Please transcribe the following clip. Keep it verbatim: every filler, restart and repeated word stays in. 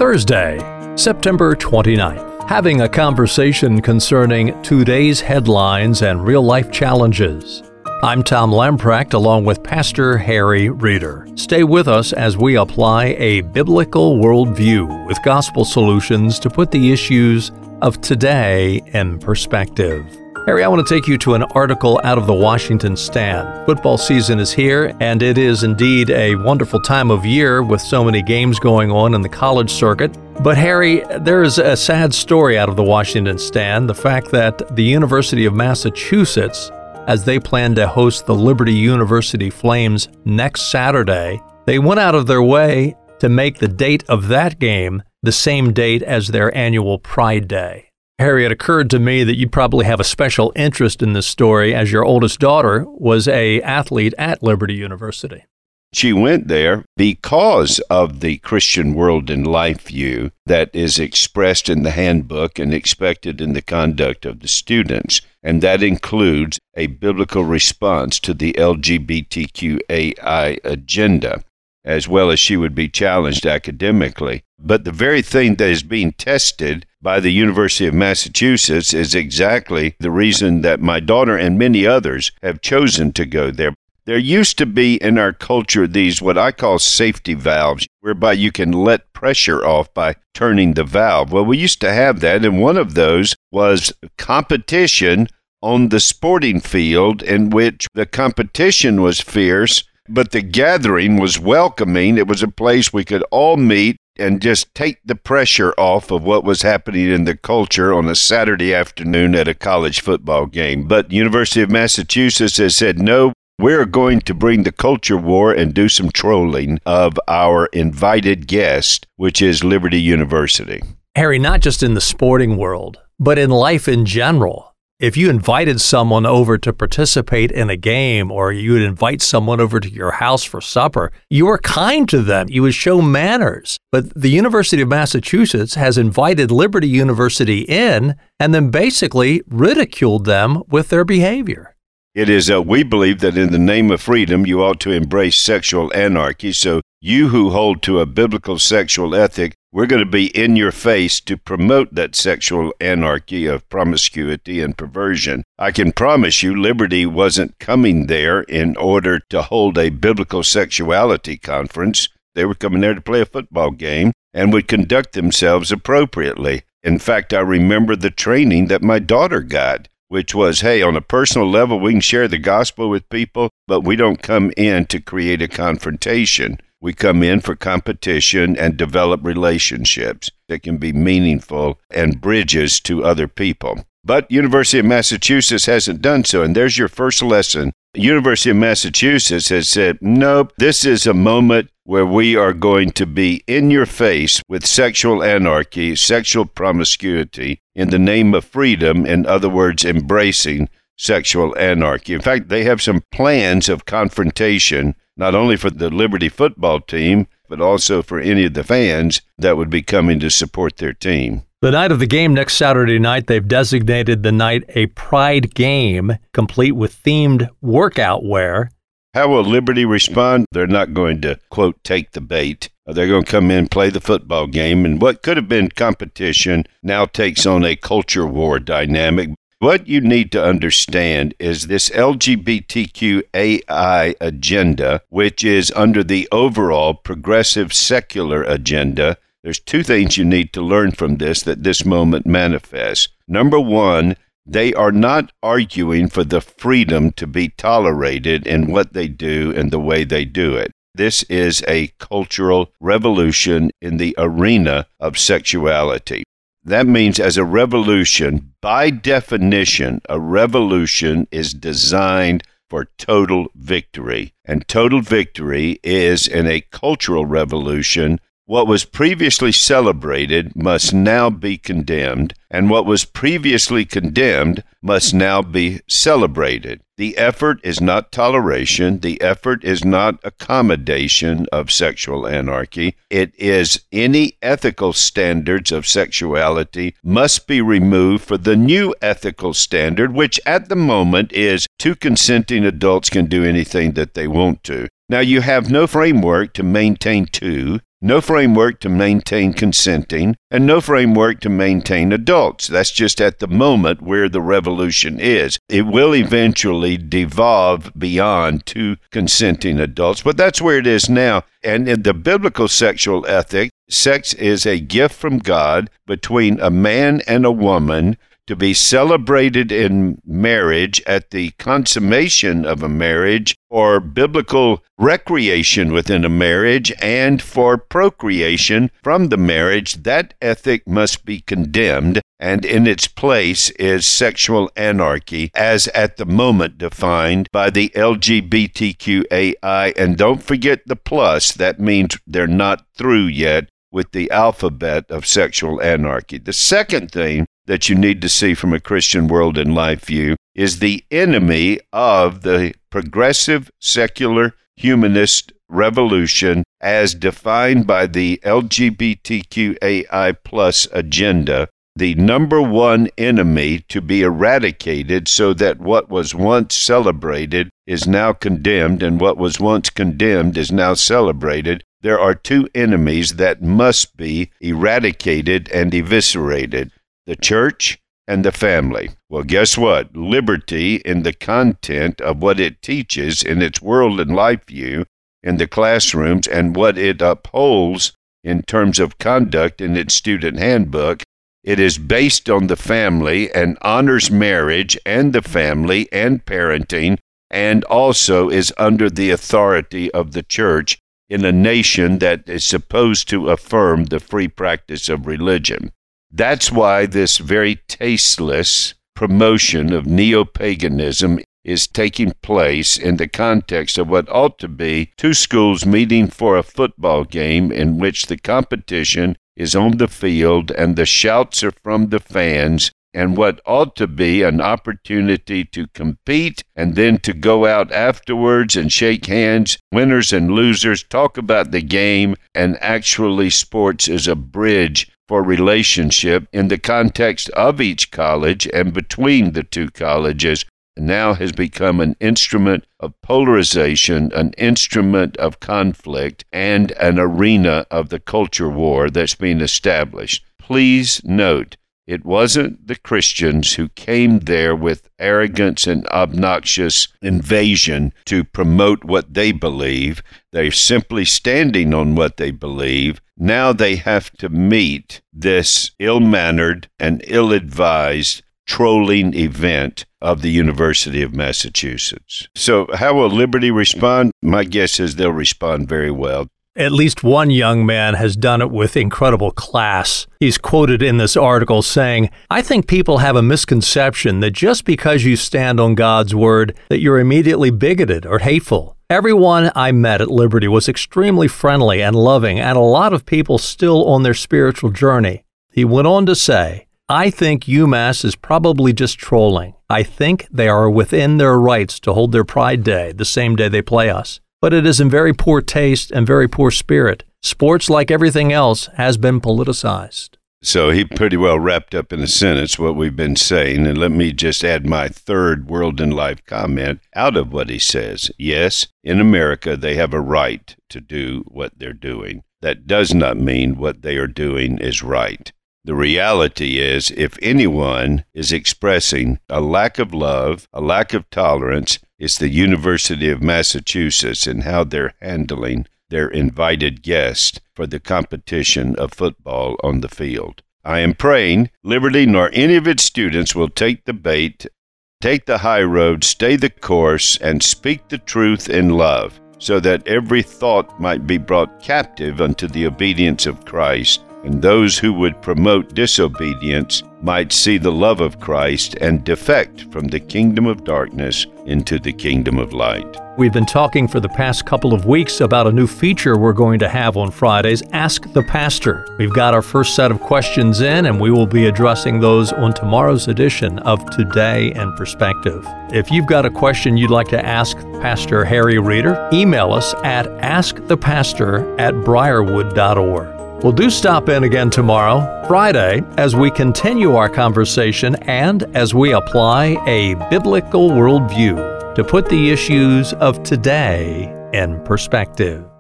Thursday, September twenty-ninth, having a conversation concerning today's headlines and real-life challenges. I'm Tom Lamprecht along with Pastor Harry Reeder. Stay with us as we apply a biblical worldview with gospel solutions to put the issues of today in perspective. Harry, I want to take you to an article out of the Washington Stand. Football season is here, and it is indeed a wonderful time of year with so many games going on in the college circuit. But Harry, there is a sad story out of the Washington Stand, the fact that the University of Massachusetts, as they plan to host the Liberty University Flames next Saturday, they went out of their way to make the date of that game the same date as their annual Pride Day. Harry, it occurred to me that you'd probably have a special interest in this story as your oldest daughter was a athlete at Liberty University. She went there because of the Christian world and life view that is expressed in the handbook and expected in the conduct of the students. And that includes a biblical response to the L G B T Q A I agenda, as well as she would be challenged academically. But the very thing that is being tested by the University of Massachusetts is exactly the reason that my daughter and many others have chosen to go there. There used to be in our culture these what I call safety valves, whereby you can let pressure off by turning the valve. Well, we used to have that, and one of those was competition on the sporting field, in which the competition was fierce, but the gathering was welcoming. It was a place we could all meet and just take the pressure off of what was happening in the culture on a Saturday afternoon at a college football game. But University of Massachusetts has said, no, we're going to bring the culture war and do some trolling of our invited guest, which is Liberty University. Harry, not just in the sporting world, but in life in general. If you invited someone over to participate in a game, or you would invite someone over to your house for supper, you were kind to them. You would show manners. But the University of Massachusetts has invited Liberty University in and then basically ridiculed them with their behavior. It is, uh, we believe that in the name of freedom, you ought to embrace sexual anarchy. So you who hold to a biblical sexual ethic, we're going to be in your face to promote that sexual anarchy of promiscuity and perversion. I can promise you Liberty wasn't coming there in order to hold a biblical sexuality conference. They were coming there to play a football game and would conduct themselves appropriately. In fact, I remember the training that my daughter got, which was, hey, on a personal level, we can share the gospel with people, but we don't come in to create a confrontation. We come in for competition and develop relationships that can be meaningful and bridges to other people. But University of Massachusetts hasn't done so, and there's your first lesson. University of Massachusetts has said, nope, this is a moment where we are going to be in your face with sexual anarchy, sexual promiscuity, in the name of freedom, in other words, embracing sexual anarchy. In fact, they have some plans of confrontation, not only for the Liberty football team, but also for any of the fans that would be coming to support their team. The night of the game next Saturday night, they've designated the night a Pride game, complete with themed workout wear. How will Liberty respond? They're not going to, quote, take the bait. They're going to come in, play the football game, and what could have been competition now takes on a culture war dynamic. What you need to understand is this L G B T Q A I agenda, which is under the overall progressive secular agenda. There's two things you need to learn from this that this moment manifests. Number one, they are not arguing for the freedom to be tolerated in what they do and the way they do it. This is a cultural revolution in the arena of sexuality. That means as a revolution, by definition, a revolution is designed for total victory. And total victory is, in a cultural revolution, what was previously celebrated must now be condemned, and what was previously condemned must now be celebrated. The effort is not toleration. The effort is not accommodation of sexual anarchy. It is any ethical standards of sexuality must be removed for the new ethical standard, which at the moment is two consenting adults can do anything that they want to. Now, you have no framework to maintain two. no framework to maintain consenting, and no framework to maintain adults. That's just at the moment where the revolution is. It will eventually devolve beyond to consenting adults, but that's where it is now. And in the biblical sexual ethic, sex is a gift from God between a man and a woman to be celebrated in marriage at the consummation of a marriage, or biblical recreation within a marriage, and for procreation from the marriage. That ethic must be condemned, and in its place is sexual anarchy, as at the moment defined by the L G B T Q A I. And don't forget the plus. That means they're not through yet with the alphabet of sexual anarchy. The second thing that you need to see from a Christian world and life view is the enemy of the progressive, secular, humanist revolution as defined by the L G B T Q A I plus agenda, the number one enemy to be eradicated so that what was once celebrated is now condemned, and what was once condemned is now celebrated. There are two enemies that must be eradicated and eviscerated: the church and the family. Well, guess what? Liberty in the content of what it teaches in its world and life view in the classrooms, and what it upholds in terms of conduct in its student handbook, it is based on the family and honors marriage and the family and parenting, and also is under the authority of the church in a nation that is supposed to affirm the free practice of religion. That's why this very tasteless promotion of neo-paganism is taking place in the context of what ought to be two schools meeting for a football game in which the competition is on the field and the shouts are from the fans, and what ought to be an opportunity to compete and then to go out afterwards and shake hands, winners and losers, talk about the game, and actually sports is a bridge for relationship in the context of each college and between the two colleges, now has become an instrument of polarization, an instrument of conflict, and an arena of the culture war that's being established. Please note, it wasn't the Christians who came there with arrogance and obnoxious invasion to promote what they believe. They're simply standing on what they believe. Now they have to meet this ill-mannered and ill-advised trolling event of the University of Massachusetts. So how will Liberty respond? My guess is they'll respond very well. At least one young man has done it with incredible class. He's quoted in this article saying, "I think people have a misconception that just because you stand on God's word, that you're immediately bigoted or hateful. Everyone I met at Liberty was extremely friendly and loving, and a lot of people still on their spiritual journey." He went on to say, "I think UMass is probably just trolling. I think they are within their rights to hold their Pride Day the same day they play us. But it is in very poor taste and very poor spirit. Sports, like everything else, has been politicized." So he pretty well wrapped up in a sentence what we've been saying, and let me just add my third world and life comment out of what he says. Yes, in America they have a right to do what they're doing. That does not mean what they are doing is right. The reality is, if anyone is expressing a lack of love, a lack of tolerance, it's the University of Massachusetts and how they're handling their invited guest for the competition of football on the field. I am praying Liberty nor any of its students will take the bait, take the high road, stay the course, and speak the truth in love, so that every thought might be brought captive unto the obedience of Christ, and those who would promote disobedience might see the love of Christ and defect from the kingdom of darkness into the kingdom of light. We've been talking for the past couple of weeks about a new feature we're going to have on Fridays, Ask the Pastor. We've got our first set of questions in, and we will be addressing those on tomorrow's edition of Today in Perspective. If you've got a question you'd like to ask Pastor Harry Reeder, email us at askthepastor at briarwood dot org. Well, do stop in again tomorrow, Friday, as we continue our conversation and as we apply a biblical worldview to put the issues of today in perspective.